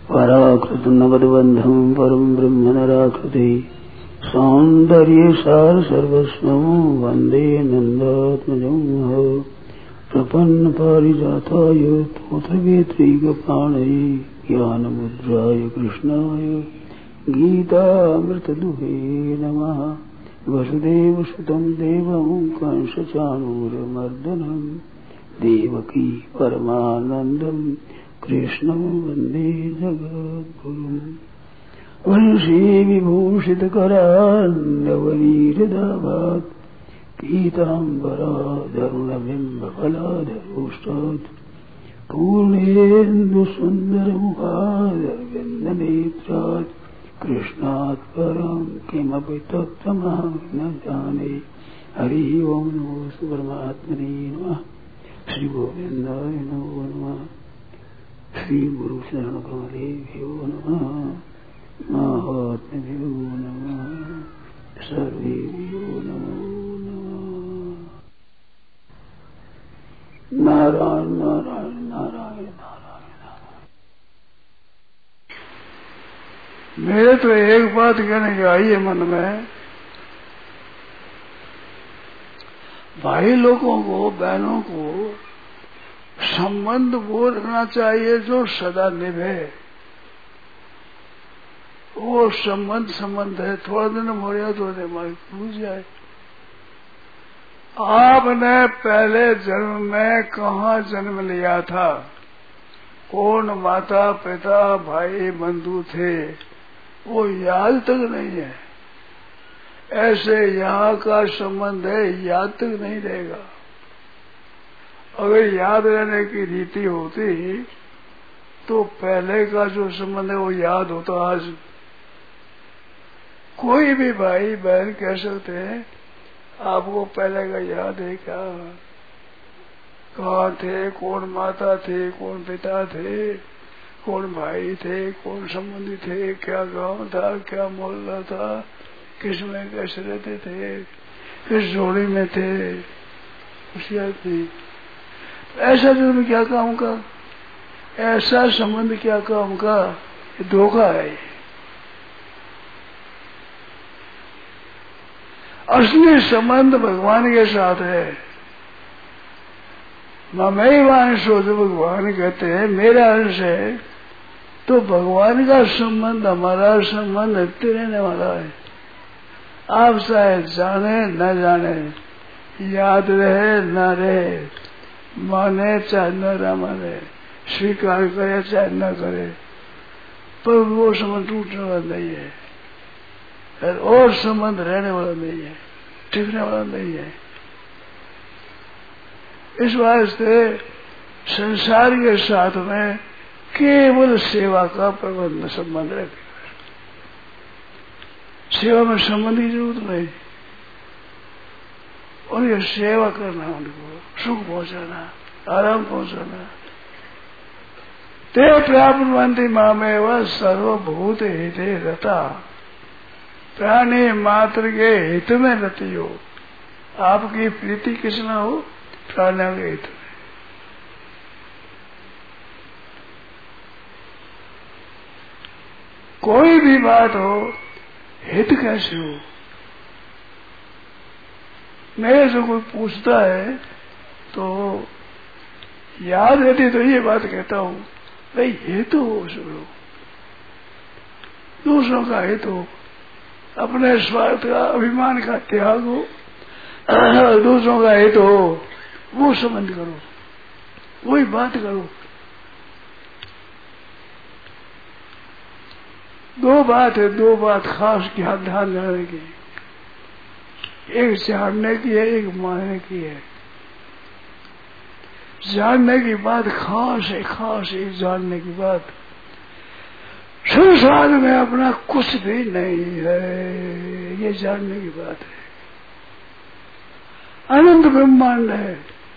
पराकृत नवदबंधम परम ब्रह्म नराकृति सौंदर्य सार सर्वस्वं वंदे नंदात्मजं प्रपन्न पारिजाताय तोत्रवेत्रैकपाणये ज्ञानमुद्राय कृष्णाय गीतामृतदुहे नमः। वसुदेवसुतं देवं कंसचाणूरमर्दनं देवकी परमानन्दं कृष्णं वन्दे जगद्गुरुम्। वंशी विभूषितकरान्नवनीरदाभात् पीताम्बराधरुणबिम्बफलाधरोष्टात् पूर्णेन्दुसुन्दरमुखादरविन्दनेत्रात् कृष्णात् परं किमपि तत्त्वमहं न जाने। हरि ओं नमो परमात्मने नमः। श्री गोविन्दाय नमो नमः। श्री गुरु शरण कमलेभ्यो नमः। महात्म्यो नमः। सर्वेभ्यो नमो नमः। नारायण नारायण नारायण नारायण। मेरे तो एक बात कहने की आई है मन में, भाई लोगों को, बहनों को संबंध वो रखना चाहिए जो सदा निभे। वो संबंध है, थोड़ा दिन हो गया तो दिमाग भूल जाए। आपने पहले जन्म में कहाँ जन्म लिया था, कौन माता पिता भाई बंधु थे, वो याद तक नहीं है। ऐसे यहाँ का संबंध है, याद तक नहीं रहेगा। अगर याद रहने की रीति होती तो पहले का जो संबंध है वो याद होता। आज कोई भी भाई बहन कह सकते हैं आपको पहले का याद है क्या, कहाँ थे, कौन माता थे, कौन पिता थे, कौन भाई थे, कौन संबंधी थे, क्या गांव था, क्या मोहल्ला था, किस में कैसे रहते थे, किस जोड़ी में थे, कुछ याद नहीं। ऐसा जन्म क्या काम का, ऐसा संबंध क्या काम का, ये धोखा है। असली संबंध भगवान के साथ है। ममई वांशो जो भगवान कहते हैं मेरा अंश है, तो भगवान का संबंध हमारा संबंध रहते रहने वाला है। आप चाहे जाने न जाने, याद रहे न रहे, माने चाहे न माने, स्वीकार करे चाहे न करे, पर वो संबंध टूटने वाला नहीं है और संबंध रहने वाला नहीं है, टिकने वाला नहीं है। इस वास्ते संसार के साथ में केवल सेवा का प्रबंध संबंध रखे। सेवा में संबंध की जरूरत नहीं, और ये सेवा करना, उनको सुख पहुंचाना, आराम पहुंचाना। ते प्राप्नुवन्ति मामेव सर्वभूत हिते रता। प्राणी मात्र के हित में रति हो। आपकी प्रीति किसना हो, प्राणियों के हित में। कोई भी बात हो, हित कैसे हो। मेरे से कोई पूछता है तो याद रहती तो ये बात कहता हूं, भाई हित हो, सुनो, दूसरों का हित हो, अपने स्वार्थ का, अभिमान का त्याग हो, दूसरों का हित हो, वो संबंध करो, वही बात करो। दो बात है, दो बात खास ध्यान देने की, एक जानने की है, एक मानने की है। जानने की बात खास है, खास है जानने की बात। संसार में अपना कुछ भी नहीं है, ये जानने की बात है। अनंत ब्रह्मांड है,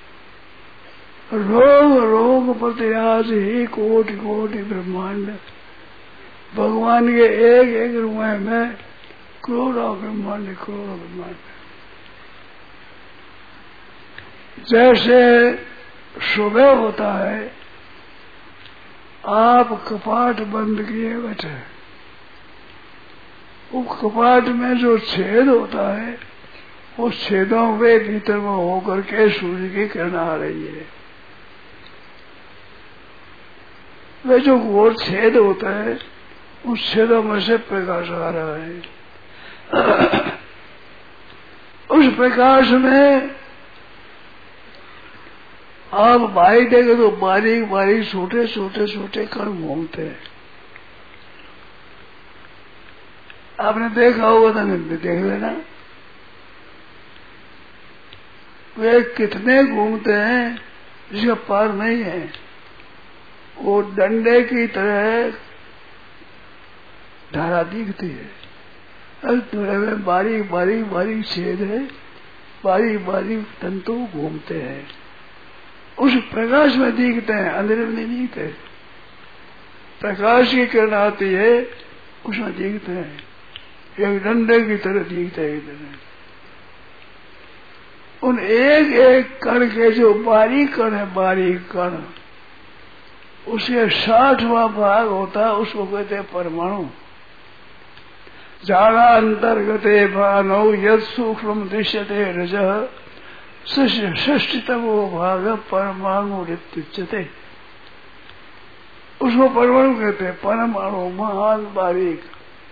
रोग रोग प्रत्याश ही कोटि कोटि ब्रह्मांड। भगवान के एक एक रुपये में करोड़ों ब्रह्मांड, करोड़ों ब्रह्मांड। जैसे सुबह होता है आप कपाट बंद किए बैठे, वो कपाट में जो छेद होता है, उस छेदों के भीतर में होकर के सूर्य की किरण आ रही है। वे जो गोल छेद होता है, उस छेदों में से प्रकाश आ रहा है। उस प्रकाश में आप बाहर देखे तो बारीक बारीक छोटे छोटे छोटे कण घूमते हैं। आपने देखा होगा तो नहीं देख लेना, वे कितने घूमते हैं जिसका पार नहीं है। वो डंडे की तरह धारा दिखती है, में बारीक बारीक बारीक छेद है, बारीक बारीक तंतु घूमते हैं। उस प्रकाश में दिखते हैं, अंधेरे में नहीं दिखते। प्रकाश की किरण आती है, उसमें दिखते हैं, एक डंडे की तरह दिखते हैं इधर। उन एक एक कण के जो बारीक कण है, बारीक कण, उसके 60वां भाग होता है, उसको कहते हैं परमाणु। जाड़ा अंतर्गते भानौ यद सूक्ष्म दृश्यते रजः षष्ठीतमो भाग परमाणु रित्युच्यते। उसको परमाणु कहते हैं, परमाणु महान बारीक।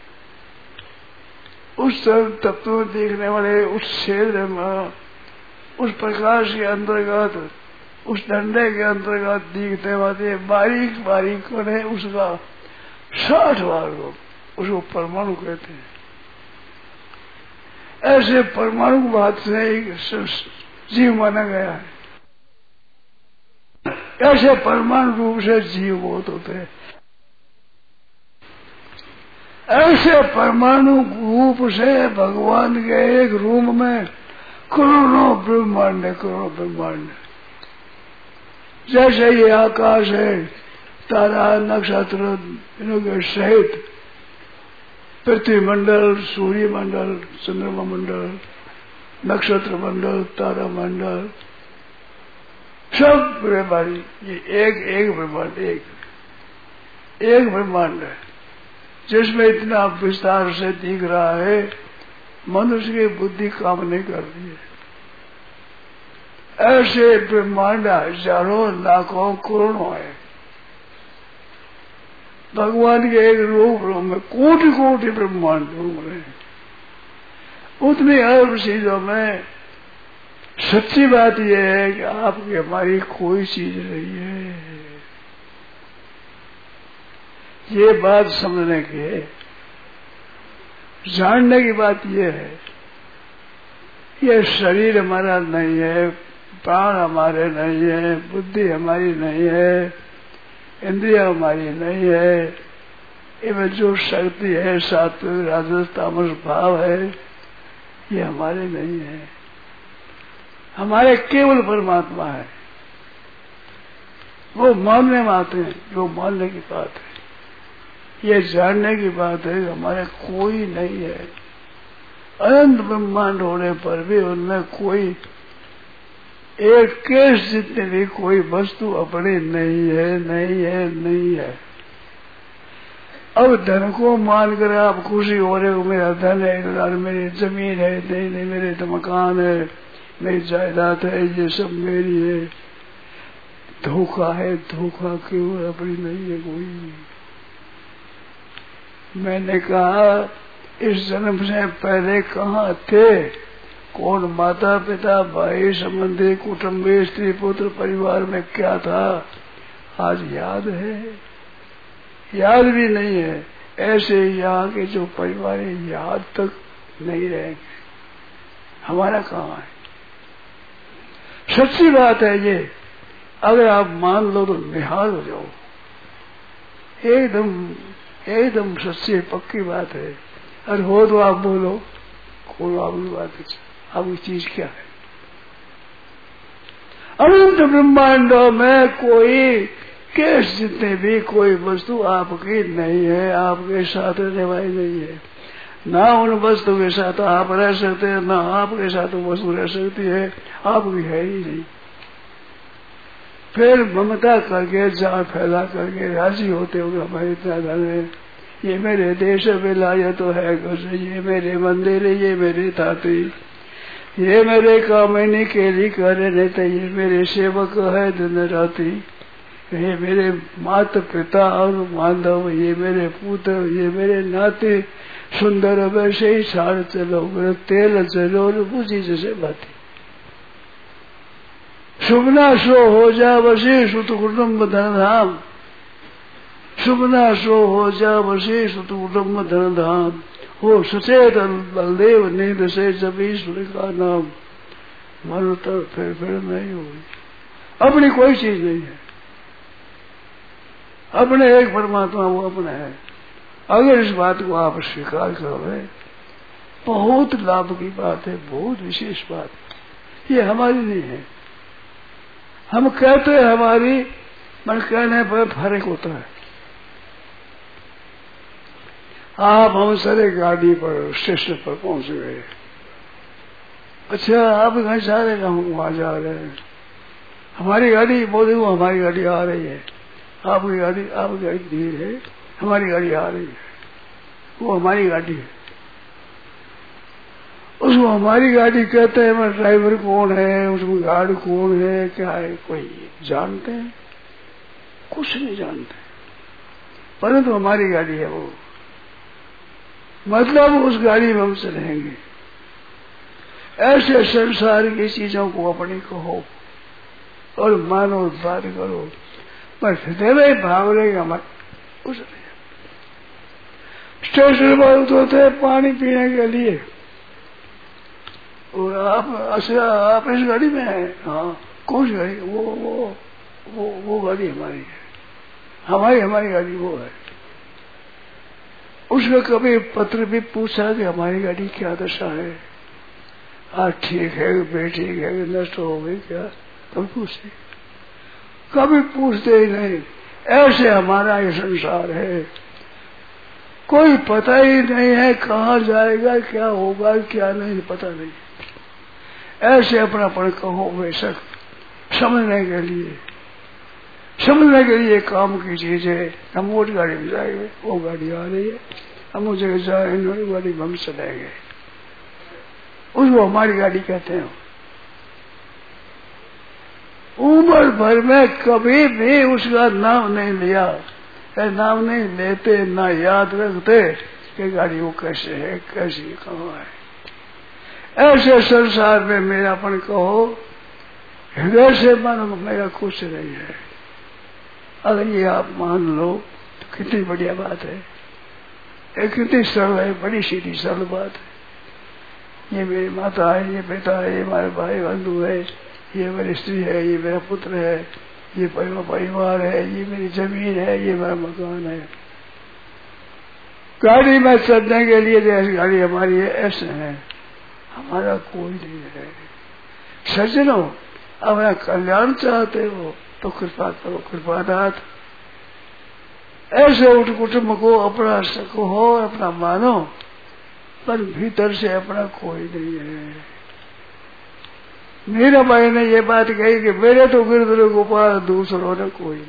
उस तत्व में देखने वाले उस क्षेत्र में, उस प्रकाश के अंतर्गत, उस डंडे के अंतर्गत दिखते वाले बारीक बारीक कण है, उसका 60 भाग, उसको परमाणु कहते हैं। ऐसे परमाणु की बात से एक जीव माना गया है। ऐसे परमाणु रूप से जीव बहुत होते हैं। ऐसे परमाणु रूप से भगवान के एक रूम में करोड़ों ब्रह्मांड है, करोड़ों ब्रह्मांड। जैसे ये आकाश है, तारा नक्षत्र इनों के सहित पृथ्वी मंडल, सूर्य मंडल, चंद्रमा मंडल, नक्षत्र मंडल, तारा मंडल, सब ब्रह्मांड, ये एक एक ब्रह्मांड, एक ब्रह्मांड है जिसमें इतना विस्तार से दिख रहा है, मनुष्य की बुद्धि काम नहीं करती है। ऐसे ब्रह्मांड हजारों लाखों करोड़ों है। भगवान के एक रूप में कोटि कोटि ब्रह्मांड घूम रहे हैं। उतनी अल्प चीजों में सच्ची बात यह है कि आपकी हमारी कोई चीज नहीं है। ये बात समझने की, जानने की बात यह है, ये शरीर हमारा नहीं है, प्राण हमारे नहीं है, बुद्धि हमारी नहीं है, इंद्रिया हमारी नहीं है। इनमें जो शक्ति है, सात्विक राजस तामस भाव है, ये हमारे नहीं है, हमारे केवल परमात्मा है। वो मानने में आते हैं, जो मानने की बात है। ये जानने की बात है कि हमारे कोई नहीं है। अनंत ब्रह्मांड होने पर भी उनमें कोई एक केस जितने भी कोई वस्तु अपनी नहीं है, नहीं है, नहीं है। अब धन को मानकर आप खुशी हो रहे हो, मेरा धन है, मेरी जमीन है, नहीं नहीं मेरे तो मकान है, मेरी जायदाद है, ये सब मेरी है। धोखा है, धोखा क्यों, अपनी नहीं है कोई। मैंने कहा इस जन्म से पहले कहाँ थे, कौन माता पिता भाई संबंधी कुटुंबी स्त्री पुत्र परिवार में क्या था, आज याद है, याद भी नहीं है। ऐसे यहाँ के जो परिवार है याद तक नहीं रहेंगे, हमारा कहाँ है। सच्ची बात है ये, अगर आप मान लो तो निहाल हो जाओ। एकदम सच्ची पक्की बात है। अरे हो तो आप बोलो, खोलो आपकी बात है, आपकी चीज क्या है। अनंत ब्रह्मांडों में कोई केस जितने भी कोई वस्तु आपकी नहीं है, आपके साथ रहने वाली नहीं है। ना उन वस्तु के साथ आप रह सकते हैं, ना आपके साथ वस्तु रह सकती है, आपकी है ही नहीं। फिर ममता करके जान फैला करके राजी होते हो हमारे इतना धन है, ये मेरे देश विलायत तो है, ये मेरे मंदिर, ये मेरे ताती, ये मेरे कामिनी केली करे, नहीं तो ये मेरे सेवक है दिन राती, ये मेरे माता पिता और माधव, ये मेरे पुत्र, ये मेरे नाते, सुंदर वैसे ही सार चलो, तेल चलो पूछी जैसे बाती, शुभना सो हो जा वशी सुत कुटुम्ब धन धाम, शुभना सो हो जा वशी सुत कुटुम्ब धन धाम, हो सचेत बलदेव नींद से जबी सूर्य का नाम, मन तो फिर नहीं होगी, अपनी कोई चीज नहीं है, अपने एक परमात्मा वो अपना है। अगर इस बात को आप स्वीकार करोगे बहुत लाभ की बात है, बहुत विशेष बात, ये हमारी नहीं है। हम कहते हैं हमारी, मन कहने पर फर्क होता है। आप हम सारे गाड़ी पर स्टेशन पर पहुंच गए, अच्छा आप कहीं जा रहे हैं, हम वहां जा रहे हैं, हमारी गाड़ी बोले वो हमारी गाड़ी आ रही है, आपकी गाड़ी धीरे है, हमारी गाड़ी आ रही है, वो हमारी गाड़ी है, उसको हमारी गाड़ी कहते हैं। मैं ड्राइवर कौन है, उसमें गार्ड कौन है, क्या है, कोई जानते हैं? कुछ नहीं जानते, परंतु हमारी गाड़ी है वो, मतलब उस गाड़ी में हम चलेंगे। ऐसे संसार की चीजों को अपनी कहो और मानो, बात करो, पर हृदय में भाव रहेगा मत, कुछ नहीं। स्टेशन पर उतरते पानी पीने के लिए, और आप इस गाड़ी में है, हाँ कौन सी गाड़ी, वो गाड़ी हमारी है, हमारी गाड़ी वो है। उसने कभी पत्र भी पूछा कि हमारी गाड़ी क्या दशा है, आज ठीक है बेठीक है, नष्ट हो गई क्या, कभी पूछते ही नहीं। ऐसे हमारा ये संसार है, कोई पता ही नहीं है कहाँ जाएगा, क्या होगा, क्या नहीं, पता नहीं। ऐसे अपनापन कहो बेशक, समझने के लिए काम की चीज है। हम वो गाड़ी में जाएंगे, वो गाड़ी आ रही है, हम उस जगह जाएंगे, गाड़ी में हम चलेंगे, उसको हमारी गाड़ी कहते हैं। उम्र भर में कभी भी उसका नाम नहीं लिया, नाम नहीं लेते, ना याद रखते कि गाड़ी वो कैसे है, कैसी कहाँ है। ऐसे संसार में मेरापन कहो, हृदय से मानो मेरा कुछ नहीं है। अगर ये आप मान लो तो कितनी बढ़िया बात है, एक कितनी सरल है, बड़ी सीधी सरल बात है। ये मेरी माता है, ये पिता है, ये हमारे भाई बंधु है, ये मेरी स्त्री है, ये मेरा पुत्र है, ये परिवार है, ये मेरी जमीन है, ये मेरा मकान है। गाड़ी में चलने के लिए जैसी गाड़ी हमारी है, ऐसे है, हमारा कोई नहीं है। सज्जनों, अपना कल्याण चाहते हो तो कृपा करो, कृपा दात। ऐसे उठ कुटुंब को अपना सको हो, अपना मानो, पर भीतर से अपना कोई नहीं है। मीरा भाई ने ये बात कही कि मेरे तो गिरधर गोपाल, दूसरों ने कोई।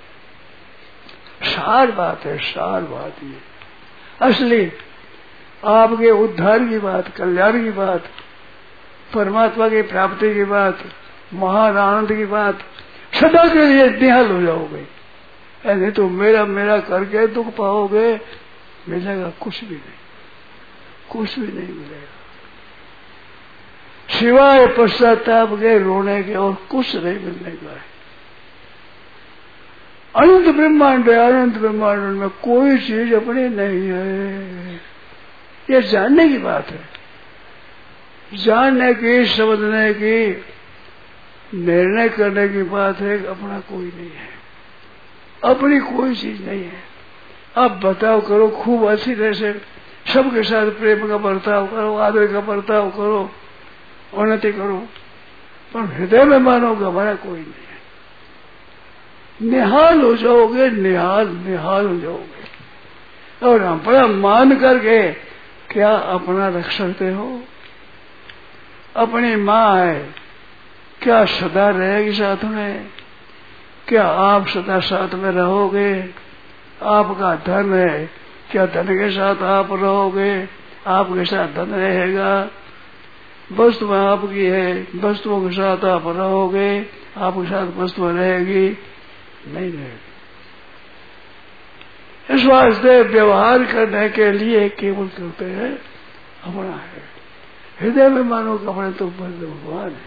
सार बात है, सार बात ये असली आपके उद्धार की बात, कल्याण की बात, परमात्मा की प्राप्ति की बात, महान आनंद की बात, सदा के लिए निहाल हो जाओगे। नहीं तो मेरा मेरा करके दुख पाओगे, मिलेगा कुछ भी नहीं, कुछ भी नहीं मिलेगा सिवाय पश्चाताप के, रोने के, और कुछ नहीं मिलने का है। अनंत ब्रह्मांड है, अनंत ब्रह्मांड में कोई चीज अपनी नहीं है। ये जानने की बात है, जानने की, समझने की, निर्णय करने की बात है। अपना कोई नहीं है, अपनी कोई चीज नहीं है। आप बर्ताव करो खूब अच्छी तरह से, सबके साथ प्रेम का बर्ताव करो, आदर का बर्ताव करो, उन्नति करो, पर हृदय में मानोगे हमारा कोई नहीं है। निहाल हो जाओगे, निहाल हो जाओगे। और अपना मान करके क्या अपना रख सकते हो? अपनी माँ है, क्या सदा रहेगी साथ में? क्या आप सदा साथ में रहोगे? आपका धन है, क्या धन के साथ आप रहोगे? आपके साथ धन रहेगा? वस्तु आपकी है, वस्तुओं के साथ आप रहोगे? आपके साथ वस्तु रहेगी? नहीं रहेगी। इस वास्ते व्यवहार करने के लिए केवल करते हैं अपना है। हृदय में मानो कि अपने तो भगवान है।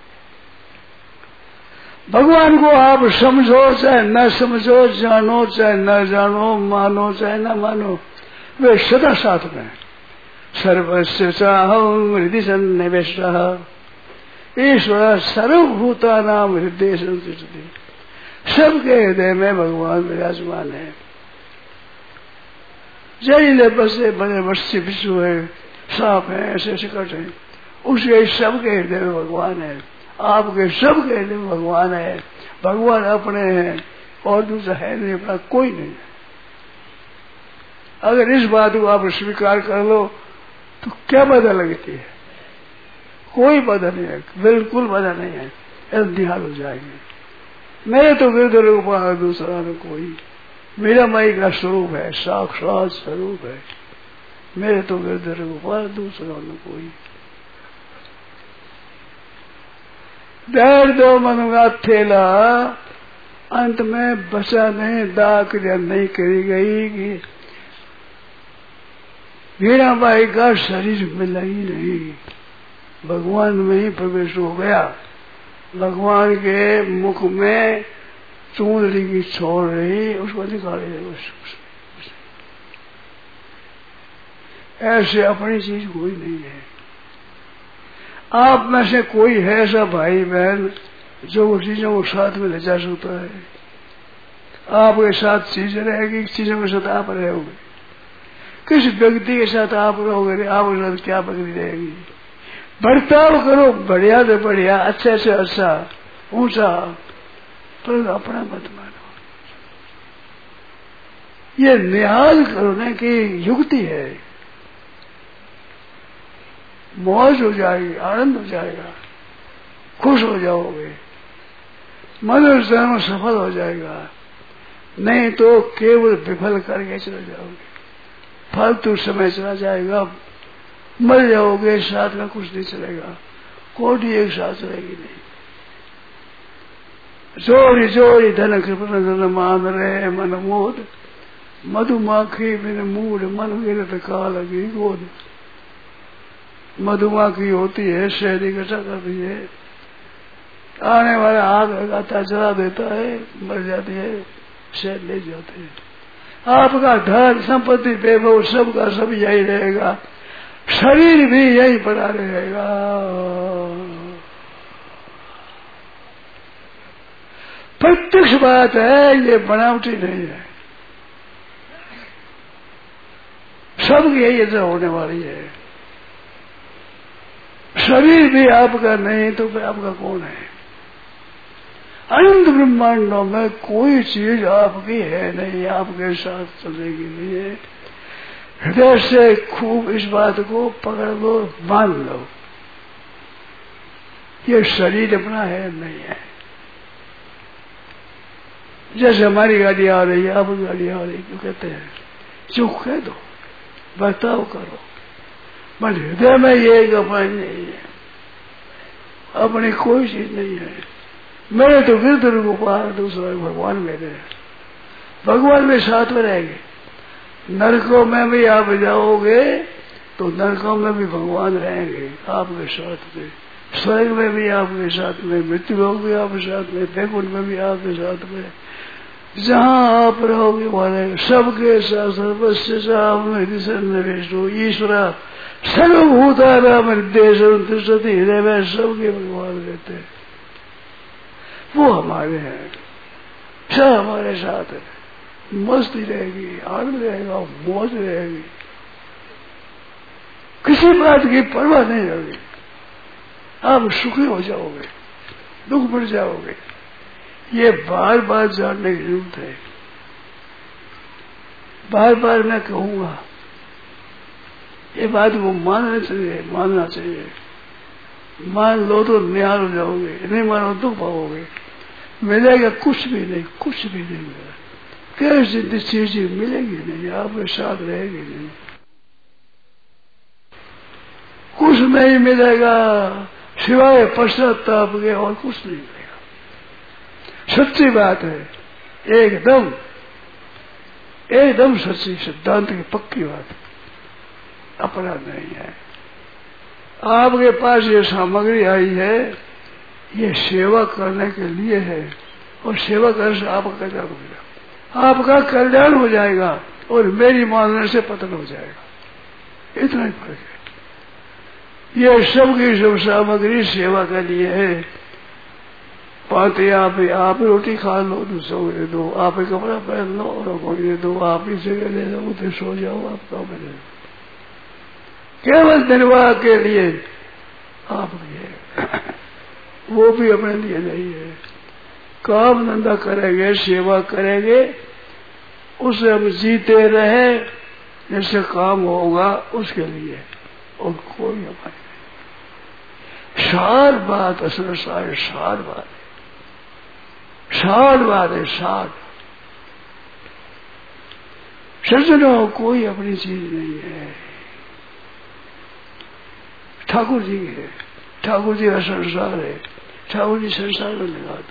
भगवान को आप समझो चाहे न समझो, जानो चाहे न जानो, मानो चाहे न मानो, वे सदा साथ में। सर्वस्य चाहं हृदय सन्निवेशः ईश्वर सर्वभूतानां हृदय संतिष्ठति। सबके हृदय में भगवान विराजमान है। जहरीले बसे बड़े मत्स्य विश्व है, सांप है, ऐसे सकट है, उसके सबके हृदय में भगवान है। आपके सबके हृदय में भगवान है। भगवान अपने हैं और दूसरा है नहीं, अपना कोई नहीं है। अगर इस बात को आप स्वीकार कर लो तो क्या बाधा लगती है? कोई बाधा नहीं है, बिल्कुल बाधा नहीं है। ऐसे ध्यान हो जाएंगे। मेरे तो गिरधर रूपा दूसरा न कोई, मेरा माई का स्वरूप है, साक्षात स्वरूप है। मेरे तो गिरधर रूपा दूसरा न कोई। दर्द दो मनुगा थेला, अंत में बचा नहीं, दाग नहीं करी गई कि मीराबाई का शरीर मिला ही नहीं, भगवान में ही प्रवेश हो गया। भगवान के मुख में चूंदड़ी की छोड़ रही, उसको निकाले। ऐसे अपनी चीज कोई नहीं है। आप में से कोई है ऐसा भाई बहन जो उन चीजों को साथ में ले जा सकता है? आपके साथ चीजें रहेगी, चीजों के साथ आप रहोगे। किस व्यक्ति के साथ आप रहोगे, आपके साथ क्या प्रगति रहेगी? बर्ताव करो बढ़िया से बढ़िया, अच्छा से अच्छा, ऊंचा, पर अपना मत मानो। ये निहाल करने की युक्ति है। मौज हो जाएगी, आनंद हो जाएगा, खुश हो जाओगे, मनुष्य जन्म सफल हो जाएगा। नहीं तो केवल विफल करके चले जाओगे, फालतू समय चला जाएगा, मर जाओगे, साथ में कुछ नहीं चलेगा, कोटि एक साथ चलेगी नहीं। चोरी चोरी धन कृपण धन मान रहे मन मोद, मधुमाखी बिन मूड मन गिरत काल की गोद। मधुमाखी होती है, शहद इकट्ठा करती है, आने वाला आग लगाता चला देता है, मर जाती है, शहद ले जाते हैं। आपका धन संपत्ति वैभव सबका सब यही रहेगा, शरीर भी यही पड़ा रहेगा। प्रत्यक्ष बात है, ये बनावटी नहीं है। सबकी यही ऐसा होने वाली है। शरीर भी आपका नहीं तो फिर आपका कौन है? अनंत ब्रह्मांडों में कोई चीज आपकी है नहीं, आपके साथ चलेगी नहीं है। हृदय से खूब इस बात को पकड़ लो, मान लो, ये शरीर अपना है नहीं है। जैसे हमारी गाड़ी आ रही है, आपकी गाड़ी आ रही है, तो कहते हैं चुप कह दो, बर्ताव करो, मन हृदय में ये गपन नहीं है, अपनी कोई चीज नहीं है। मेरे तो गिरधर गोपाल, दूसरा भगवान मेरे हैं। भगवान में साथ में रहेंगे। नरकों में भी आप जाओगे तो नरकों में भी भगवान रहेंगे आपके साथ में, स्वर्ग में भी आपके साथ में, मृत्यु लोक भी आपके साथ में, वैकुंठ में भी आपके साथ में। जहाँ आप रहोगे वहां सबके साथ। सर्वस्य चाहं ईश्वर सर्वभूतानां हृदय संतिष्ठति। हृदय में सबके भगवान रहते हैं, वो हमारे हैं, सब हमारे साथ है। मस्ती रहेगी, आनंद रहेगा, मौज रहेगी, किसी बात की परवाह नहीं होगी। आप सुखी हो जाओगे, दुख बढ़ जाओगे। ये बार बार जानने की जरूरत है। बार बार मैं कहूंगा, ये बात को मानना चाहिए, मानना चाहिए। मान लो तो निहाल हो जाओगे, नहीं मानो दुख पाओगे। मिलेगा कुछ भी नहीं, कुछ भी नहीं मिलेगा। कैसी चीज मिलेगी नहीं, आपके साथ रहेगी नहीं, कुछ नहीं मिलेगा सिवाय पश्चाताप के, और कुछ नहीं मिलेगा। सच्ची बात है, एकदम एकदम सच्ची, सिद्धांत की पक्की बात है, अपराध नहीं है। आपके पास ये सामग्री आई है, ये सेवा करने के लिए है, और सेवा करने से आपका कल्याण हो जाएगा, आपका कल्याण हो जाएगा और मेरी मानने से पतन हो जाएगा। इतना ही फर्क है। ये सब की सब सामग्री सेवा के लिए है। पाते आप रोटी खा लो, दूसरों दे दो, आप कपड़ा पहन लो और कोई दे दो, आप ही जगह ले लो, उधर सो जाओ, आप काम ले लो, केवल निर्वाह के लिए आप लिए, वो भी अपने लिए नहीं है। काम धंधा करेंगे, सेवा करेंगे, उससे हम जीते रहे, जिससे काम होगा उसके लिए, और कोई हमारे नहीं। सार बात असल सार बात है, सार बात है, सार सज्जनों कोई अपनी चीज नहीं है। ठाकुर जी है, ठाकुर जी का संसार है, ठाकुर जी संसार में लगा दो,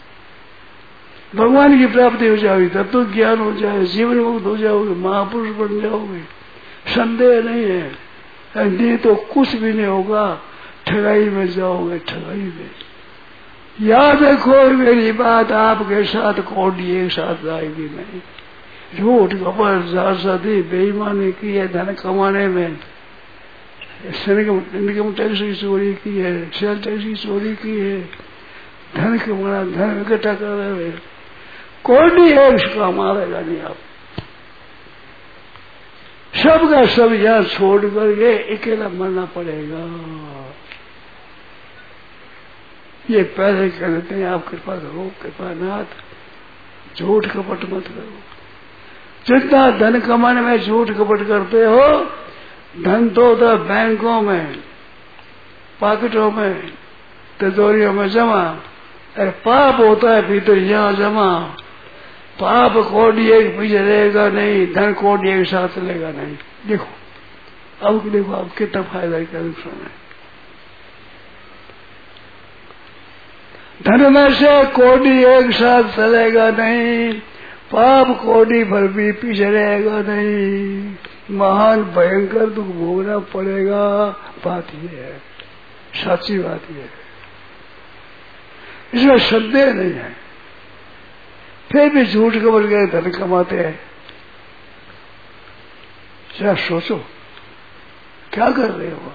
भगवान की प्राप्ति हो जाएगी, तब तो ज्ञान हो जाए, जीवन मुक्त हो जाओगे, महापुरुष बन जाओगे, संदेह नहीं है। नहीं तो कुछ भी नहीं होगा, ठगाई में जाओगे, ठगाई में। याद रखो मेरी बात, आपके साथ कौड़ी एक साथ आएगी नहीं। झूठ कपट जालसाजी बेईमानी की है धन कमाने में, इनकम टैक्स की चोरी की है, सेल टैक्स की चोरी की है, धन कमाना, धन इकट्ठा कर रहे हैं, कोई एक काम आएगा नहीं। आप सबका सब यहाँ छोड़ करके अकेला मरना पड़ेगा। ये पहले कह देते हैं आप कृपा करो, कृपा नाथ, झूठ कपट मत करो। जितना धन कमाने में झूठ कपट करते हो, धन तो होता है बैंकों में, पॉकेटों में, तिजोरियों में जमा, अरे पाप होता है भीतर यहाँ जमा। पाप कोडी एक पीछे रहेगा नहीं, धन कोडी एक साथ चलेगा नहीं। देखो अब देखो आप कितना फायदा है, क्या नुकसान है। धन में से कोडी एक साथ चलेगा नहीं, पाप कोडी भर भी पीछे रहेगा नहीं, महान भयंकर दुख भोगना पड़ेगा। बात यह है, सच्ची बात यह है, इसमें संदेह नहीं है। फिर भी झूठ कबर गए धन कमाते हैं। जरा सोचो क्या कर रहे हो,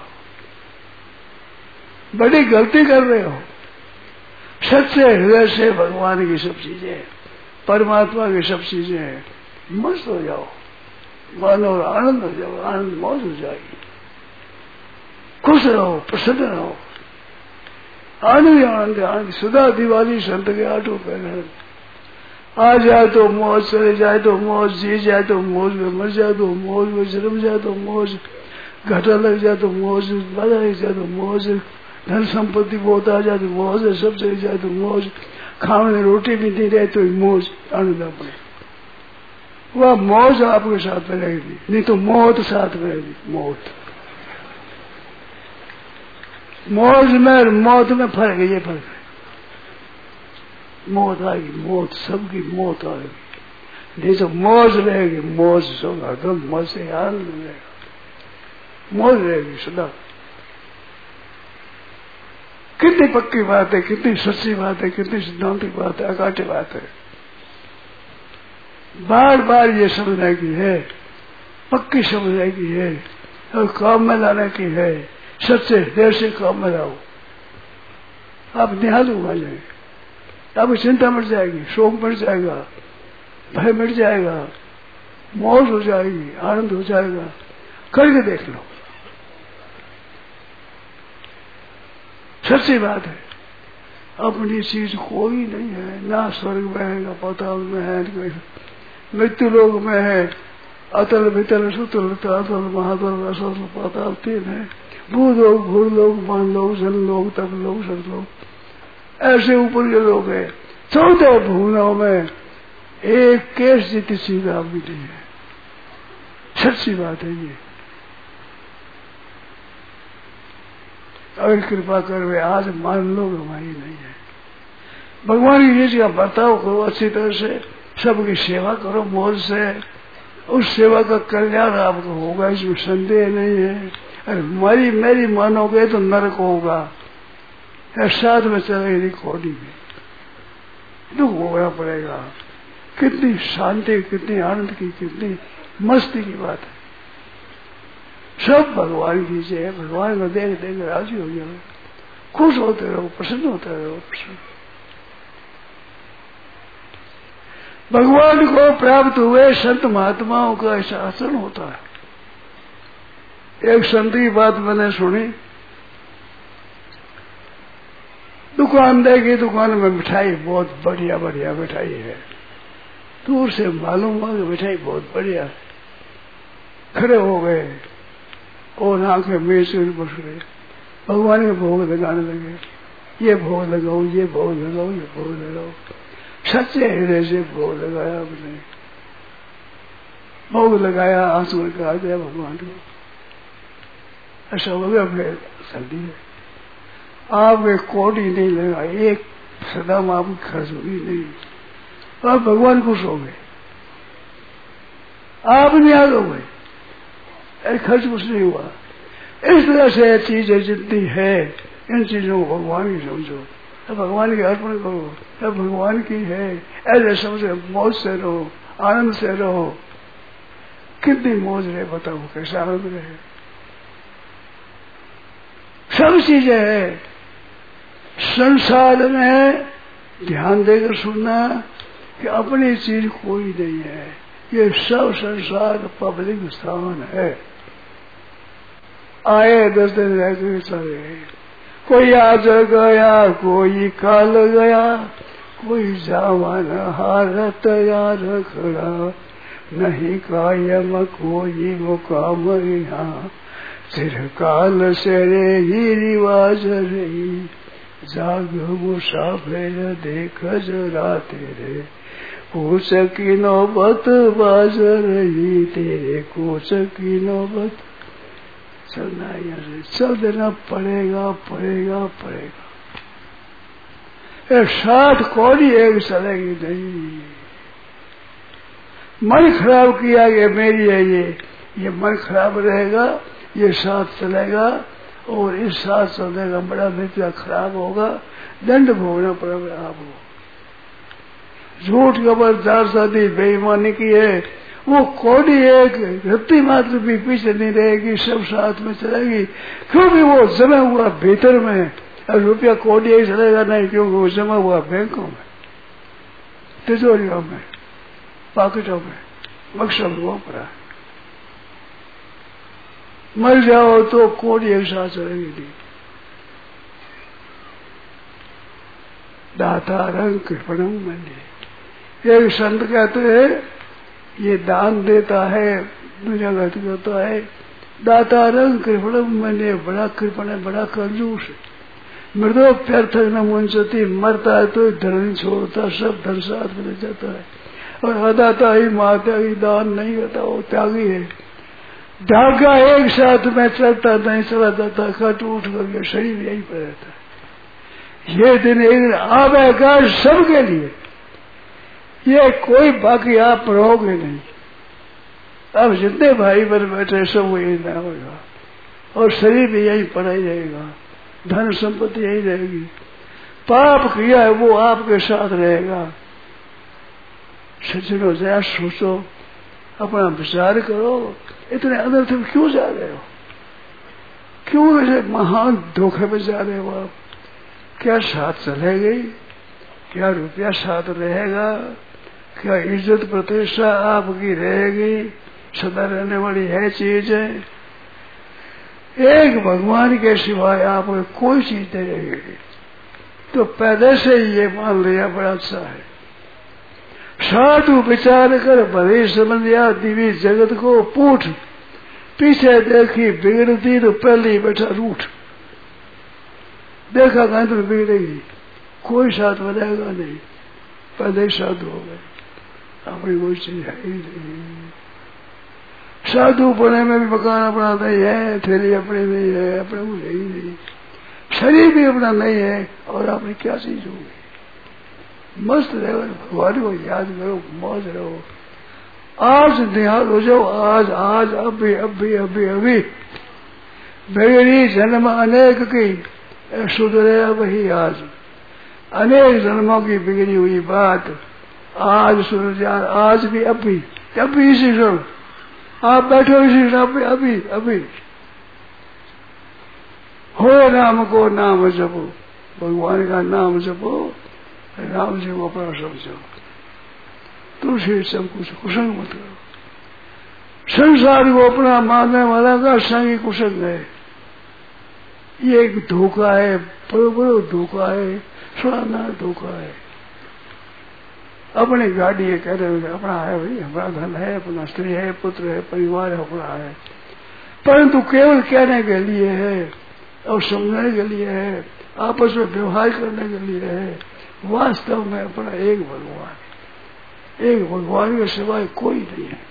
बड़ी गलती कर रहे हो। सच्चे हृदय से भगवान की सब चीजें, परमात्मा की सब चीजें, मस्त हो जाओ, मन और आनंद हो जाओ, आनंद मौज हो जाएगी। खुश रहो, प्रसन्न रहो, आनंद आनंद आनंद। सदा दिवाली संत के आठों पहले, आ जाए तो मौज, चले जाए तो मौज, जी जाए तो मौज में, मर जाए तो मौज में, जन्म जाए तो मौज, घाटा लग जाए तो मौज, बाधा लग जाए तो मौज, धन संपत्ति बहुत आ जाए तो मौज, सब चले जाए तो मौज, खाने रोटी भी नहीं रहे तो मौज, आनंद अपने। वह मौज आपके साथ में रहेगी, नहीं तो मौत साथ में रहेगी। मौत, मौज में और मौत में फर्क है, ये फर्क है। मौत आएगी, मौत, सबकी मौत आएगी, नहीं तो मौज रहेगी। मौज सब हरदम मौज से आनंद रहेगा, मौज रहेगी सदा। कितनी पक्की बात है, कितनी सच्ची बात है, कितनी सिद्धांतिक बात है, अकाट्य बात है। बार बार ये समझने की है, पक्की समझने की है और काम में लाने की है। सच्चे हृदय से काम में लाओ, आप निहाल उगा जाएंगे, आपकी चिंता मिट जाएगी, शोक मिट जाएगा, भय मिट जाएगा, मौज हो जाएगी, आनंद हो जाएगा। करके देख लो, सच्ची बात है। अपनी चीज कोई नहीं है, ना स्वर्ग में है, ना पाताल में है, मृत्यु लोक में है। अतल वितल सुतल तातल महातल असल पाताल तीन है। भूलोक, भूलोक, मान लोग, जन लोग, तप लोग, सत लोग, ऐसे ऊपर के लोग है। 14 भुवनों में एक केस जितनी सीधा मिली है। सच्ची बात है ये। अगर कृपा कर वे आज मान लो हमारी नहीं है। भगवान की चीज का बर्ताव करो अच्छी तरह से, सबकी सेवा करो मौज से, उस सेवा का कल्याण आपको होगा, इसमें संदेह नहीं है। अरे मेरी मानोगे तो नरक होगा, साथ में चलेगी खोड़ी में दुख भोगना पड़ेगा। कितनी शांति, कितनी आनंद की, कितनी मस्ती की बात है। सब भगवान की जय। भगवान को देख देख राजी हो जाओ, खुश होते रहो, प्रसन्न होते रहो। भगवान को प्राप्त हुए संत महात्माओं का ऐसा आचरण होता है। एक संत की बात मैंने सुनी, दुकान देखी, दुकान में मिठाई बहुत बढ़िया बढ़िया मिठाई है। दूर से मालूम हुआ कि मिठाई बहुत बढ़िया है। खड़े हो गए और आंखें मेज से बस गए, भगवान के भोग लगाने लगे। ये भोग लगाओ, ये भोग लगाओ, ये भोग लगाओ। सच्चे हृदय से भोग लगाया आपने, भोग लगाया, आंसू निकाल दिया भगवान को। ऐसा हो गया। फिर सर्दी है, आप एक कोड़ी नहीं लगा, एक सदा में आपकी खर्च हुई नहीं, आप भगवान खुश हो गए, आप निहाल हो गए, खर्च कुछ नहीं हुआ। इस तरह से चीजें जितनी है, इन चीजों को भगवान की समझो, भगवान की अर्पण करो, सब भगवान की है, ऐसे समझो, मौज से रहो, आनंद से रहो। कितनी मौज रहे बताओ, कैसा आनंद रहे। सब चीजें है संसार में, ध्यान देकर सुनना कि अपनी चीज कोई नहीं है। ये सब संसार पब्लिक स्थान है। आए 10 दिन रहकर चले गए, कोई आज गया, कोई काल गया, कोई जावन हारत यार खड़ा, नहीं कायम कोई मुकाम यहाँ, चिरकाल से ही रिवाज रही, जाग मुसाफिर देख जरा तेरे, कोच की नौबत बाज रही, तेरे कोच की नौबत चलना, यहाँ से चल देना पड़ेगा पड़ेगा पड़ेगा। 60 कौड़ी एक चलेगी नहीं। मन खराब किया कि मेरी है ये मन खराब रहेगा, ये साथ चलेगा और इस साथ चलेगा, बड़ा मित्र खराब होगा, दंड भोगना पड़ेगा आपको। झूठ खबर चार शादी बेईमानी की है, वो कौड़ी एक रत्ती मात्र भी पीछे नहीं रहेगी, सब साथ में चलेगी। क्योंकि वो जमा हुआ भीतर में, और रुपया कौड़ी ही चलेगा नहीं, क्योंकि वो जमा हुआ बैंकों में, तिजोरियों में, पॉकेटों में, मकसद वो पड़ा। मर जाओ तो कौड़ी एक साथ चलेगी नहीं। दाता रंग कृपणम मंडे, एक संत कहते हैं ये दान देता है, दुनिया गत करता है, दाता रंग कृपणम मंडे, बड़ा कृपण है, बड़ा कंजूस है। मृदो व्यर्थ न मुंचती, मरता है तो धन छोड़ता, सब धन साथ में जाता है। और अदाता ही माता ही दान नहीं करता, वो त्यागी है। धागा एक साथ में चलता नहीं, चला जाता, कट उठ करके शरीर यहीं पर रहता है। ये दिन एक दिन आवेगा सबके लिए, ये कोई बाकी आप रहोगे नहीं। अब जितने भाई बहन बैठे सब यही ना होगा, और शरीर भी यही पड़ा ही रहेगा, धन संपत्ति यही रहेगी। पाप किया है वो आपके साथ रहेगा। सज्जनों जरा सोचो, अपना विचार करो, इतने अनर्थ में क्यों जा रहे हो, क्यों ऐसे महान धोखे में जा रहे हो आप? क्या साथ चलेगी, क्या रुपया साथ रहेगा, क्या इज्जत प्रतिष्ठा आपकी रहेगी, सदा रहने वाली है चीज है। एक भगवान के सिवाय आपको कोई चीज नहीं रहेगी। तो पहले से ही ये मान लिया बड़ा अच्छा है। साधु विचार कर भले समझिया, दिव्य जगत को पूठ, पीछे देखी बिगड़ती तो पहले ही बैठा रूठ। देखा कहीं तो बिगड़ेगी, कोई साथ में रहेगा नहीं। पहले ही साधु हो गए, अपनी कोई चीज है ही नहीं। साधु पने में भी मकान अपना नहीं है, थैली अपनी नहीं है, अपने को है ही नहीं, शरीर भी अपना नहीं है, और अपनी क्या चीज होगी। मस्त रहो, भगवान को याद करो, मौज रहो। आज निहाल हो जाओ, आज आज अभी अभी अभी अभी बिगड़ी जन्म अनेक की सुधरे वही आज। अनेक जन्मों की बिगड़ी हुई बात आज सुन जा, आज भी अभी अभी इसी क्षण आप बैठो, इसी क्षण अभी अभी अभी हो राम को नाम जपो, भगवान का नाम जपो, राम जी को अपना समझो, तुलसी सब कुछ कुसंग मत करो। संसार को अपना मानने वाला का संगी कुसंग है, ये एक धोखा है, बड़ो धोखा है, सुनाना धोखा है। अपनी गाड़ी है कह रहे हो, अपना है भाई, हमारा धन है, अपना स्त्री है, पुत्र है, परिवार है, अपना है, परंतु केवल कहने के लिए है और समझने के लिए है, आपस में व्यवहार करने के लिए है। वास्तव में अपना एक भगवान, एक भगवान के सिवाय कोई नहीं है।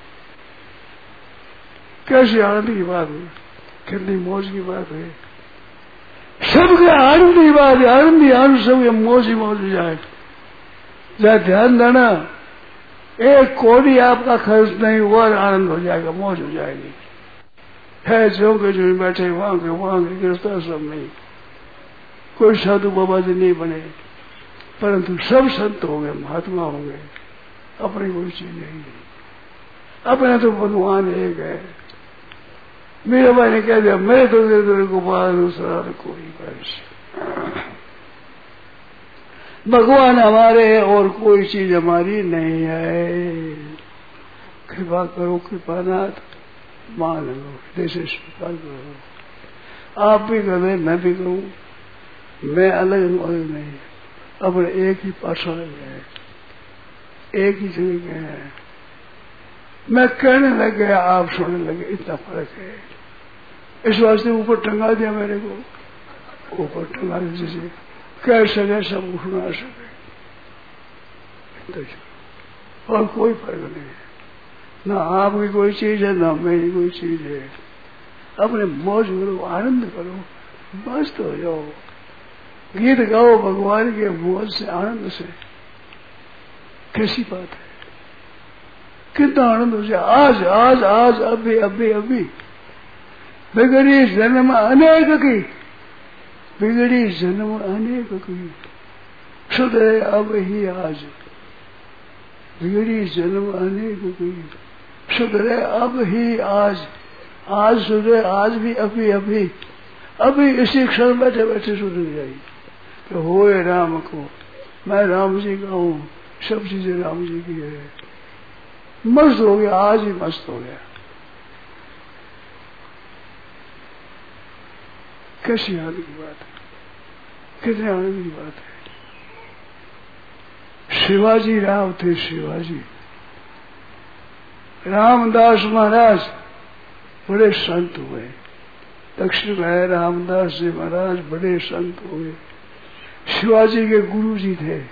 कैसी आनंद की बात है, कितनी मौज की बात है, सबके आनंद की बात है, आनंद ही आनंद, सबके मौज ही मौज जाए। जरा ध्यान देना, एक कोड़ी आपका खर्च नहीं हुआ, आनंद हो जाएगा, मौज हो जाएगी। है जो के जो बैठे वहां के गिरफ्तार सब नहीं, कोई साधु बाबा जी नहीं बने, परंतु सब संत हो गए, महात्मा हो गए, अपनी कोई चीज नहीं, अपने तो भगवान एक है। मेरे भाई ने कह दिया, मैं तो तेरे गोपाल दूसरा कोई बस, भगवान हमारे है और कोई चीज हमारी नहीं है। कृपा करो कृपानाथ, मान लो, जैसे स्वीकार करो। आप भी करें, मैं भी करूं, मैं अलग अलग नहीं, अपने एक ही पाठशाला है, एक ही जगह गए हैं। मैं कहने लग गया, आप सुनने लगे, इतना फर्क है। इस वास्ते ऊपर टंगा दिया मेरे को, ऊपर टंगा दिया, जैसे कह सके सब सुना सके, और कोई फर्क नहीं है। ना आपकी कोई चीज है, ना मेरी कोई चीज है। अपने मौज करो, आनंद करो, मस्त हो जाओ, गीत गाओ भगवान के मौज से, आनंद से। कैसी बात है, कितना आनंद हो जाए। आज आज आज अभी अभी अभी बिगड़ी जन्म अनेक की, बिगड़ी जन्म अनेक की, सुधरे अब ही आज, बिगड़ी जन्म अनेक की, सुधरे अब ही आज, आज सुधरे, आज भी अभी अभी अभी इसी क्षण बैठे बैठे सुधर जाएगी। तो होए राम को, मैं राम जी का हूँ, सब चीजें राम जी की है। मस्त हो गया, आज ही मस्त हो गया। कैसी आनंद की बात है, कितने आनंद की बात है। शिवाजी राव थे, शिवाजी रामदास महाराज बड़े संत हुए। दक्षिण में रामदास जी महाराज बड़े संत हुए, शिवाजी के गुरु जी थे।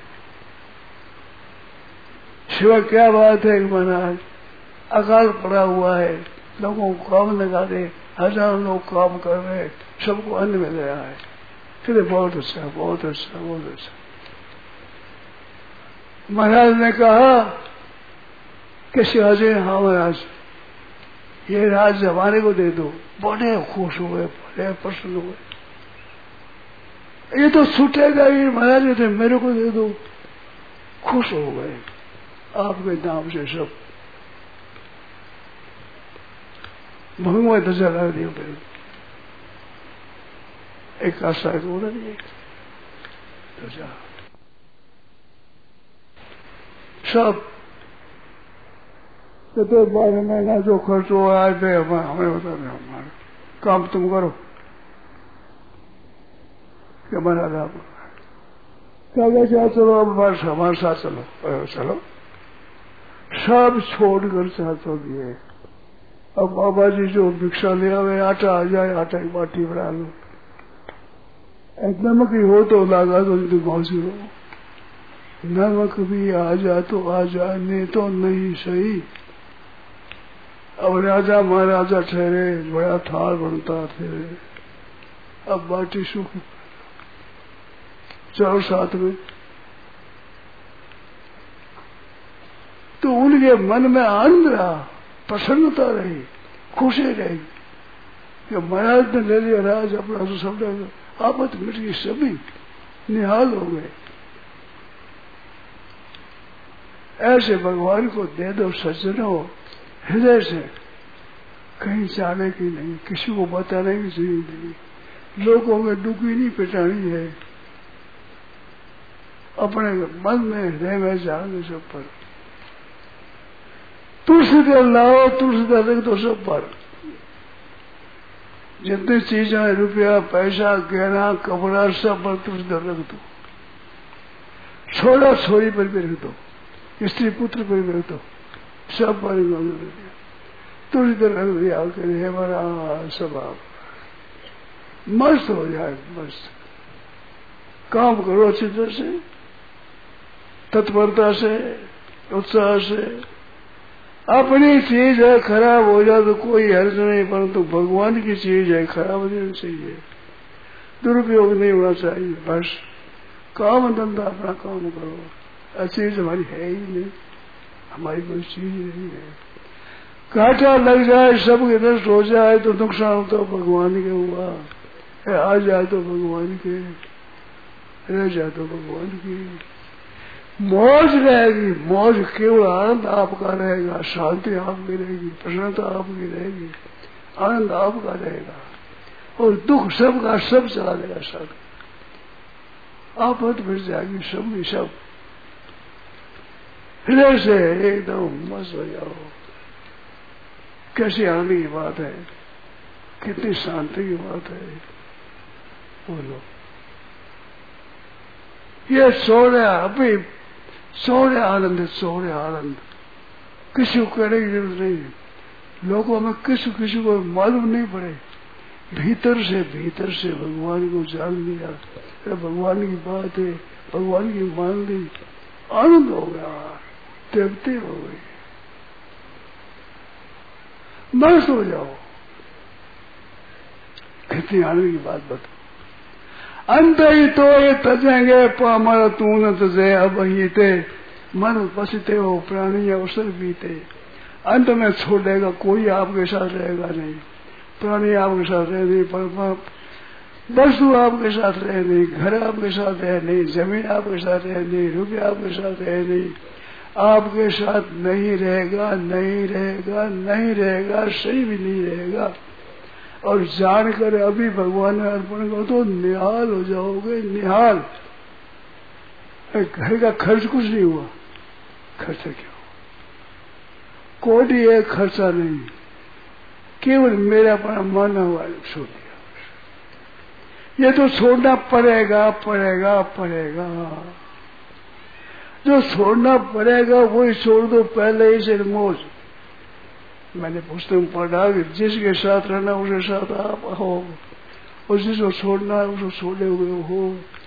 शिवा क्या बात है महाराज, अकाल पड़ा हुआ है, लोगों को काम लगा दे, हजारों लोग काम कर रहे, सबको अन्न मिल रहा है। फिर बहुत अच्छा, बहुत अच्छा, बहुत अच्छा। महाराज ने कहा कि शिवाजी, हाँ महाराज, ये राज हमारे को दे दो। बड़े खुश हुए, बड़े प्रसन्न हुए। ये तो छूटेगा ही महाराज, ये तो मेरे को दे दो। खुश हो गए, आपके नाम से सब भगवान ध्वजा लगा दिया। एक आशा उड़ा दिए ध्वजा, सब तो 12 महीना जो खर्च हो आज पे हमें बता दें, हमारा काम तुम करो। क्या बना था क्या, चलो अब हमारे साथ चलो, चलो सब छोड़कर चाहते दिए। अब बाबा जी जो भिक्षा ले आवे, आटा आ जाए, आटा की बाटी बना लो, नमक ही हो तो लगा दो, तो गाँव से हो। नमक भी आ जा तो आ जा, नहीं तो नहीं सही। अब राजा महाराजा ठहरे, बड़ा थाल बनता थे, अब बाटी सुख चलो साथ में। तो उनके मन में आनंद रहा, प्रसन्नता रही, खुशी रही कि महाराज ने ले लिया राज अपना, तो सब आपत मिट गई, सभी निहाल हो गए। ऐसे भगवान को दे दो सज्जनों हृदय से, कहीं जाने की नहीं, किसी को बताने की जरूरत नहीं, लोगों में डुकी नहीं पिटानी है, अपने मन में हृदय में जाने सब पर। तुलसी तेल लाओ, तुलसी तेल रख दो सब पर, जितनी चीजें, रुपया पैसा गहना कपड़ा सब पर तुलसी तेल रख दो। छोड़ा छोरी पर भी रख दो, स्त्री पुत्र पर भी रख दो, सब पर तुलसी तेल रख दिया, हमारा स्वभाव मस्त हो जाए, मस्त काम करो अच्छी तरह से, तत्परता से, उत्साह से। अपनी चीज है, खराब हो जाए तो कोई हर्ज नहीं, परंतु भगवान की चीज है, खराब नहीं चाहिए, दुरुपयोग नहीं होना चाहिए। बस काम धंधा अपना काम करो, अच्छी चीज हमारी है ही नहीं, हमारी कोई चीज नहीं है। कांटा लग जाए, सब नष्ट हो जाए तो नुकसान तो भगवान के हुआ, आ जाए तो भगवान के, रह जाए तो भगवान की। मौज रहेगी, मौज केवल आनंद आपका रहेगा, शांति आपकी रहेगी, प्रसन्नता आपकी रहेगी, आनंद आपका रहेगा, और दुख सबका सब चला जाएगा। सब आपत मिट जाएगी, सब की सब हृदय से एकदम मस्त हो जाओ। कैसी आनंद की बात है, कितनी शांति की बात है। बोलो, ये सोने अभी सोने आनंद है, सोने आनंद, किसी को कहने की जरूरत नहीं। लोगों में किसी को मालूम नहीं पड़े, भीतर से भगवान को जान लिया, भगवान की बात है, भगवान की मान ली, आनंद हो गया, तृप्ति हो गई, मस्त हो जाओ। कितनी आनंद की बात बता। अंत ही तो ये तजेंगे पामर तू न तजे, अब ही ते मन पसीते हो प्राणी अवसर बीते। अंत में छोड़ेगा, कोई आपके साथ रहेगा नहीं, प्राणी आपके साथ रहे नहीं, वस्तु आपके साथ रहे नहीं, घर आपके साथ रहे नहीं, जमीन आपके साथ रहे नहीं, रुपये आपके साथ रहे नहीं, आपके साथ नहीं रहेगा, नहीं रहेगा, नहीं रहेगा, सही भी नहीं रहेगा। और जानकर अभी भगवान ने अर्पण करो तो निहाल हो जाओगे, निहाल। घर का खर्च कुछ नहीं हुआ, खर्चा क्या हुआ, कोई एक खर्चा नहीं, केवल मेरा अपना माना हुआ छोड़ दिया। ये तो छोड़ना पड़ेगा, पड़ेगा, पड़ेगा। जो छोड़ना पड़ेगा वही छोड़ दो, पहले ही से मौज। मैंने पुस्तक में पढ़ा कि जिसके साथ रहना उसके साथ आप हो, और जिसको छोड़ना है उसको छोड़े हुए हो।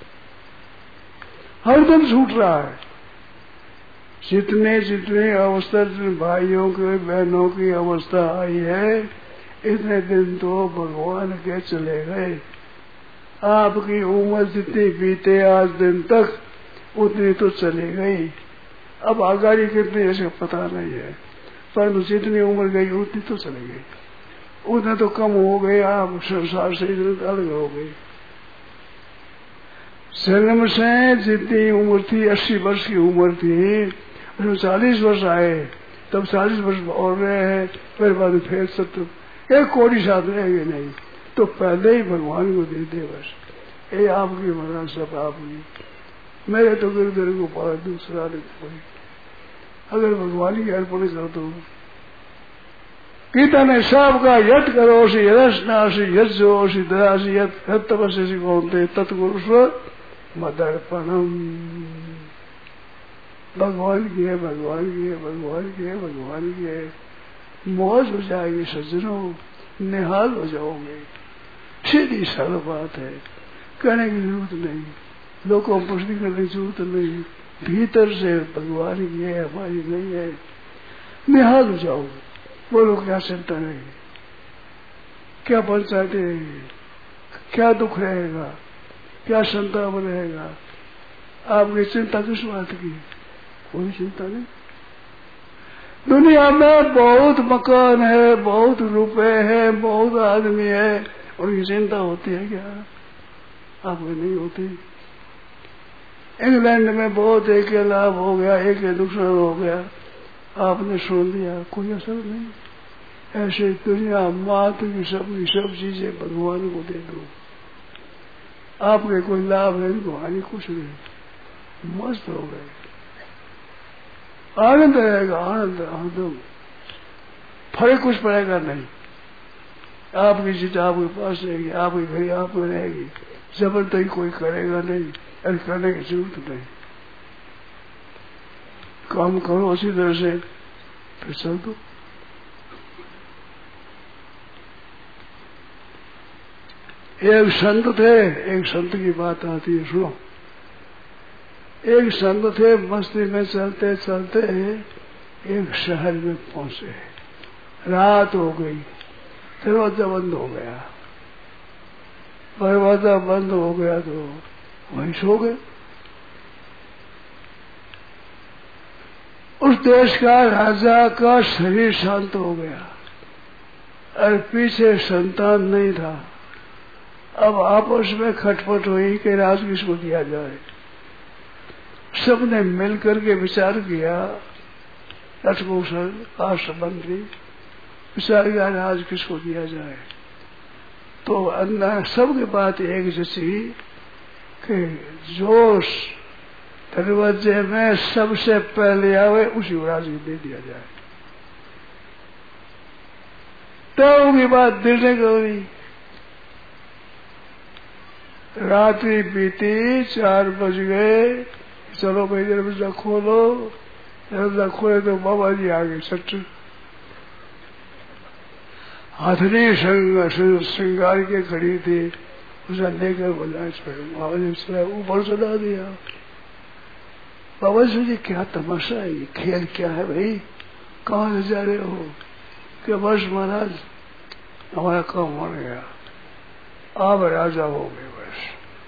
हरदम छूट रहा है। जितने जितने अवस्था भाइयों के बहनों की अवस्था आई है, इतने दिन तो भगवान के चले गए। आपकी उम्र जितनी बीते आज दिन तक, उतनी तो चली गई। अब आगाड़ी कितनी ऐसे पता नहीं है, परंतु जितनी उम्र गई उतनी तो चली गई, उतने तो कम हो गए। आप संसार से अलग हो गए। जन्म से जितनी उम्र थी, 80 वर्ष की उम्र थी, उसमें 40 वर्ष आए, तब 40 वर्ष और रहे हैं, फिर बाद फिर 70, एक कोड़ी साथ रहेंगे नहीं, तो पहले ही भगवान को दे दे बस। ये आपकी मना सब आपकी, मेरे तो गुरुदेव को पास दूसरा नहीं कोई। अगर भगवान की अर्पण कर दो। गीता ने सबका यत करो सी यदस्नासी यज्जोसी दयासी यत तपस्या कौनते तत्पुरुष मदर्पणम। भगवान की है, भगवान की है, भगवान की है, भगवान की है। मौज हो जाएगी सज्जनों, निहाल हो जाओगे। सीधी सरल बात है, कहने की जरूरत नहीं, लोगों को पुष्टि करने की जरूरत नहीं, भीतर से भगवान की है, हमारी नहीं है। निहाल हो जाओ, बोलो क्या चिंता रहेगी, क्या पंचायत रहेगी, क्या दुख रहेगा, क्या संताप रहेगा। आपकी चिंता किस बात की? कोई चिंता नहीं। दुनिया में बहुत मकान है, बहुत रुपए है, बहुत आदमी है, उनकी चिंता होती है क्या? आपको नहीं होती। इंग्लैंड में बहुत एक के लाभ हो गया, एक के नुकसान हो गया, आपने सुन लिया, कोई असर नहीं। ऐसे दुनिया मात्र की सब चीजें भगवान को दे दो, आपके कोई लाभ नहीं, हानि कुछ नहीं, मस्त हो गए, आनंद रहेगा, आनंद आनंद, फर्क कुछ पड़ेगा नहीं। आपकी चीज आपके पास रहेगी, आपकी घड़ी आप में रहेगी, जबरदस्ती कोई करेगा नहीं, अरे करने की जरूरत नहीं। काम करो उसी तरह से, फिर चल दो। एक संत थे, एक संत की बात आती है, सुनो। एक संत थे, मस्ती में चलते चलते एक शहर में पहुंचे, रात हो गई, दरवाजा बंद हो गया। दरवाजा बंद हो गया तो वहीं सो गए। उस देश का राजा का शरीर शांत हो गया और पीछे संतान नहीं था। अब आपस में खटपट हुई कि राज किसको दिया जाए। सबने मिलकर के विचार किया, लटकोसर राष्ट्रमंत्री विचार किया राज किसको दिया जाए। तो अन्ना सबके बात एक जैसी कि जोश दरवाजे में सबसे पहले आवे उसी को राज दे दिया जाए। तो उनकी बात दिल ने गई। रात्रि बीती, 4 बज गए, चलो भाई दरवाजा खोलो। दरवाजा खोले तो बाबा जी आ गए, सच हाथनी श्रृंगार के खड़ी थी, उसे लेकर बोला बाबा जी से ऊपर चढ़ा दिया। बाबा जी जी क्या तमाशा है, ये खेल क्या है भाई, कहाँ से जा रहे हो? कि बस महाराज हमारा काम हो गया, आप राजा हो गए। बस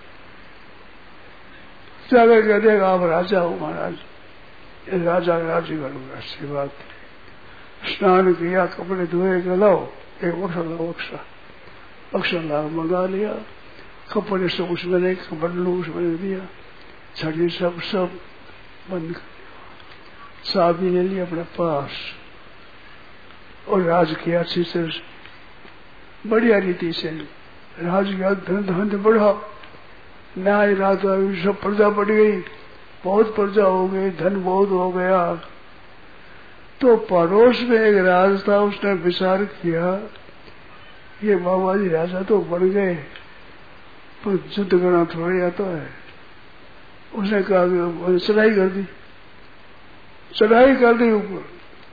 जाकर कहते हैं आप राजा हो महाराज, ये राजा राजी करूंगा। अच्छी बात। स्नान किया, कपड़े धोए, गलाओ एक बक्सा ला मंगा लिया, कपड़े सब उसमें नहीं, कपड़े उसमें दिया, छड़ी सब बंद, चाबी ले ली अपने पास और राज किया अच्छी से, बढ़िया रीति से राज किया। धन बढ़ा, न्याय राजा सब प्रजा बढ़ गई, बहुत प्रजा हो गई, धन बहुत हो गया। तो पड़ोस में एक राज था, उसने विचार किया ये बाबा जी राजा तो बन गए पर युद्ध करना थोड़ा आता है। उसने कहा चढ़ाई कर दी, चढ़ाई कर दी ऊपर।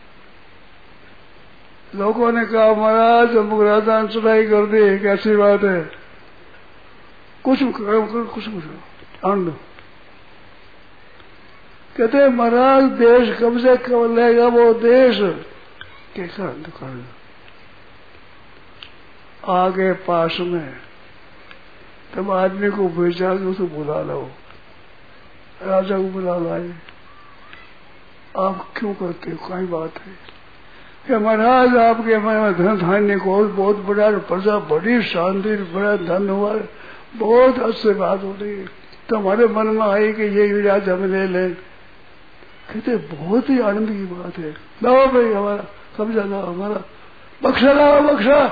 लोगों ने कहा महाराज हम राजा ने चढ़ाई कर दी, कैसी बात है, कुछ आन दो। कहते महाराज देश कब से कब लेगा वो देश के कर आगे पास में, तब आदमी को भेजा कि उसे बुला लो, राजा को बुला लाए। आप क्यों करते हो, कई बात है कि महाराज आपके मन में धन धान्य को बहुत बड़ा, प्रजा बड़ी, शांति बड़ा धन हुआ, बहुत अच्छी बात हो रही है। तो हमारे मन में आई कि ये राजा हम ले लें। कहते बहुत ही आनंद की बात है, लाओ भाई हमारा कब्जा लाओ, हमारा बक्सा लाओ, बक्सा।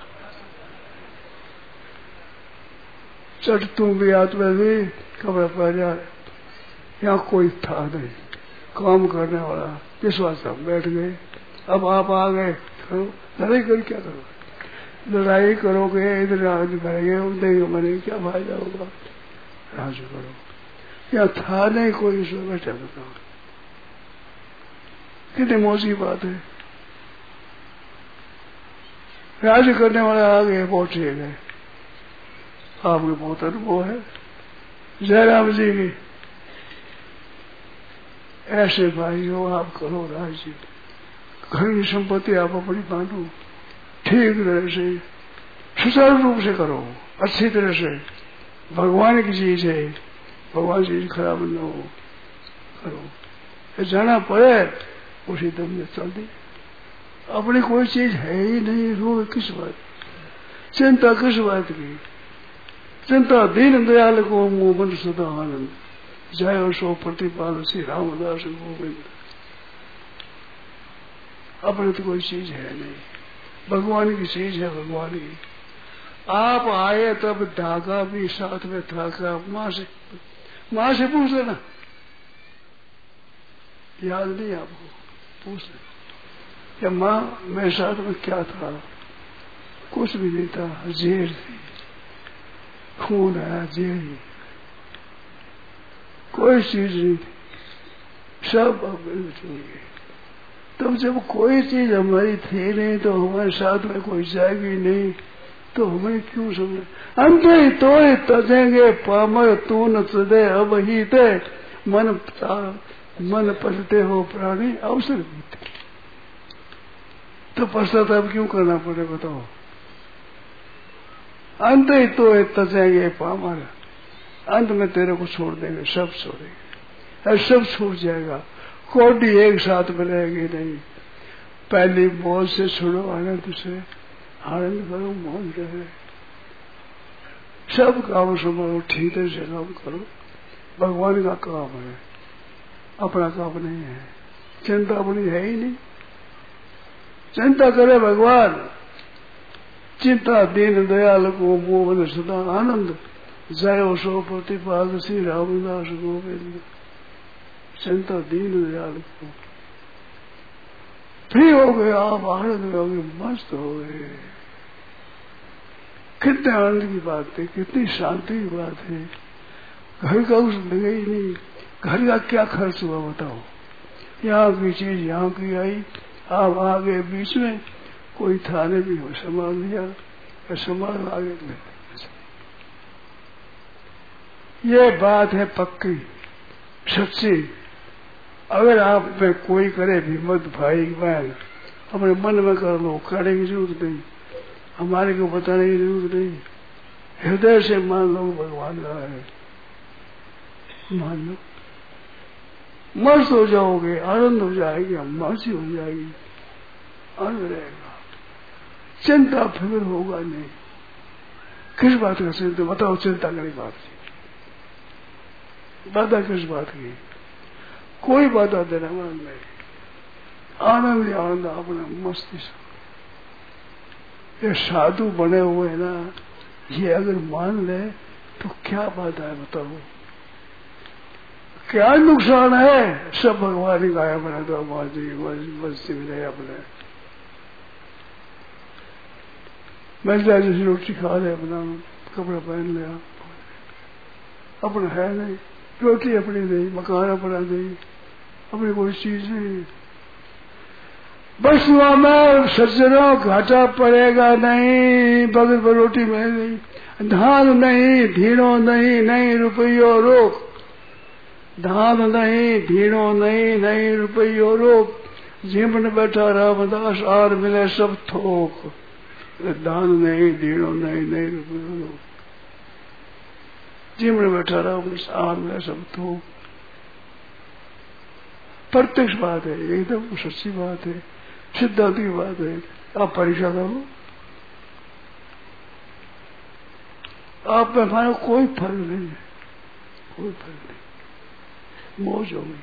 चट तुम भी हाथ में भी कपड़ा पहन जाए। यहाँ कोई था नहीं काम करने वाला, विश्वास हम बैठ गए। अब आप आ गए, करो लड़ाई कर, क्या करो, लड़ाई करोगे इधर राज करेंगे, उधर मरेंगे, क्या फायदा होगा, राज करो। यहाँ था नहीं कोई, इसमें बैठे बताओ कितनी मौजी बात है। राज करने वाले आ गए, पहुंचे गए। आपके बहुत अनुभव है जयराम जी की, ऐसे भाइयों आप करो राज्य, घर की संपत्ति आप अपनी बांटो, ठीक तरह से सुचारू रूप से करो, अच्छी तरह से। भगवान की चीज है, भगवान चीज खराब न हो, करो। जाना पड़े उसी दम में चल दी। अपनी कोई चीज है ही नहीं, रो किस बात, चिंता किस बात की? चिंता दीन दयाल को मुंह मन सदा आनंद, जय सो प्रतिपाल श्री रामदास गोविंद। अपने तो कोई चीज है नहीं, भगवान की चीज है, भगवान की। आप आए तब धागा भी साथ में था क्या? माँ से पूछ लेना, याद नहीं आपको? पूछ लेना क्या माँ मेरे साथ में क्या था? कुछ भी नहीं था, जेल थी, खून आया जेल, कोई चीज नहीं थी, सब अब छूट गए। तब जब कोई चीज हमारी थी नहीं तो हमारे साथ में कोई जाएगी नहीं, तो हमें क्यों समझ? अंत ही तो तजेंगे पामर तू न तदे अब ही ते मन पलटे हो प्राणी अवसर बीते। तो पश्चाताप क्यों करना पड़े बताओ? अंत ही तो तजेंगे पामर, अंत में तेरे को छोड़ देंगे, सब छोड़ेंगे, सब छूट जाएगा, कोटी एक साथ में रहेगी नहीं। पहली मौज से छोड़ो, आनंद से आनंद करो, मौन रहे, सब काम संभालो, ठीक से काम करो। भगवान का काम है, अपना काम नहीं है। चिंता अपनी है ही नहीं, चिंता करे भगवान। चिंता दीन दयाल को मोहन सदा आनंद, जय सो प्रतिपाल श्री रामदास गोविंद। चिंता दीन दयाल को, फ्री हो गए आप, आनंद हो गए, मस्त हो गए। कितने आनंद की बात है, कितनी शांति की बात है। घर का उस लगे ही नहीं, घर का क्या खर्च हुआ बताओ? यहाँ की चीज यहाँ की आई, आप आ गए बीच में, कोई थाने भी हो संभाल लिया, संभाल आगे ले। ये बात है पक्की सच्ची। अगर आप में कोई करे भी मत भाई बहन, अपने मन में कर लो, करने की जरूरत नहीं, हमारे को बताने की जरूरत नहीं। हृदय से मान लो भगवान का है, मान लो, मस्त हो जाओगे, आनंद हो जाएगी, मर्जी हो जाएगी, आनंद रहेगा, चिंता फिर होगा नहीं। किस बात का चिंता बताओ? चिंता करी बात की बाधा किस बात की? कोई बाधा देना मन नहीं, आनंद ही आनंद अपना मस्ती से। ये साधु बने हुए है ना, ये अगर मान ले तो क्या बाधा है बताओ? क्या नुकसान है? सब भगवान ही गाया बना दो, मस्ती में रहे अपने। महिला जैसी रोटी खा ले, अपना कपड़ा पहन लिया, अपना है नहीं, रोटी अपनी नहीं, मकान अपना नहीं, अपनी कोई चीज नहीं। बस वहां में सज्जनों घाटा पड़ेगा नहीं, बगल पर रोटी में नहीं, धान नहीं, धीनो नहीं, नहीं रुपयो रोक, धान नहीं, धीनो नहीं, नहीं रुपयो रोक, जीवन बैठा रामदास आर मिले सब थोक। दान नहीं, धीनो नहीं, नहीं रुपयो रोक, जीवन बैठा रामदास आर मिले सब थोक। प्रत्यक्ष बात है, एकदम सच्ची बात है, सिद्धांत की बात है। आप परीक्षा करो, आप में हमारा कोई फर्क नहीं है, कोई फर्क नहीं, मौज हो गई।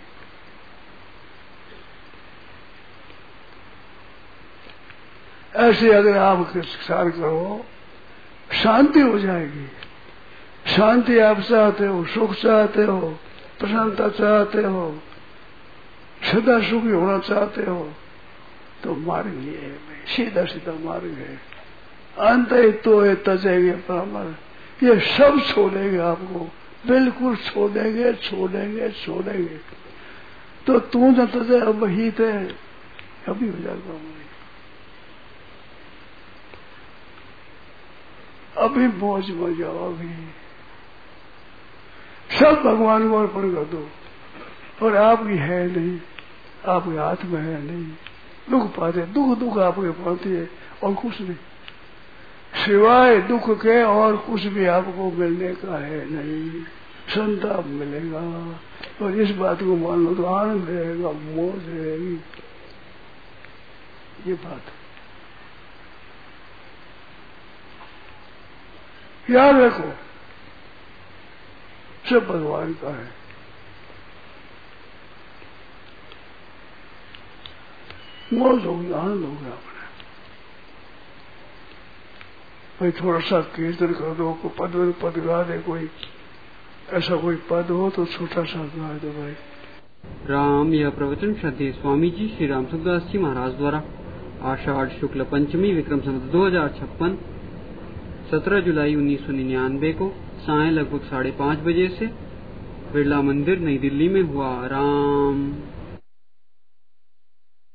ऐसे अगर आप ख्याल करो, शांति हो जाएगी। शांति आप चाहते हो, सुख चाहते हो, प्रसन्नता चाहते हो, सदा सुखी होना चाहते हो, तो मार्ग ये है, सीधा सीधा मार्ग है। अंत ही तो है तजेंगे परामर, ये सब छोड़ेंगे आपको, बिल्कुल छोड़ेंगे, छोड़ेंगे, छोड़ेंगे। तो तू न तजे अब ही थे, अभी हो जाएगा, अभी मौज में जाओ, अभी सब भगवान को अर्पण कर दो। और आपकी है नहीं, आपके हाथ में है नहीं। दुख पाते, दुख आपके पाते है और कुछ नहीं, सिवाय दुख के और कुछ भी आपको मिलने का है नहीं। संताप मिलेगा और इस बात को मान लो तो आनंद रहेगा, मौज रहेगी। ये बात याद रखो, सब भगवान का है। मौज होगी, आनंद हो गया अपने। भाई थोड़ा सा कीर्तन कर दो, कोई पद गा दे, कोई ऐसा कोई पद हो तो छोटा सा गा दो भाई। राम। यह प्रवचन श्रद्धेय स्वामी जी श्री राम सुखदास जी महाराज द्वारा आषाढ़ शुक्ल पंचमी विक्रम संवत 2056 17 जुलाई 1999 को सायं लगभग 5:30 बजे से बिरला मंदिर नई दिल्ली में हुआ। राम।